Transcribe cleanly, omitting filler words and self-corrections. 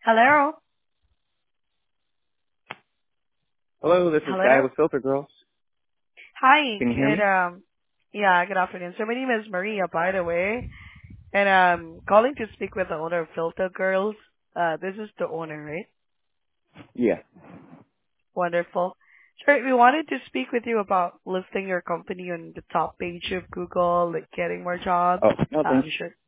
Hello. Hello, this is Guy Hello. with Filter Girls. Hi. Can you hear Good me? yeah, good afternoon. So my name is Maria, by the way, and I'm calling to speak with the owner of Filter Girls. This is the owner, right? Yeah. Wonderful. Sure, we wanted to speak with you about listing your company on the top page of Google, like getting more jobs. Oh, no, I'm thanks. sure.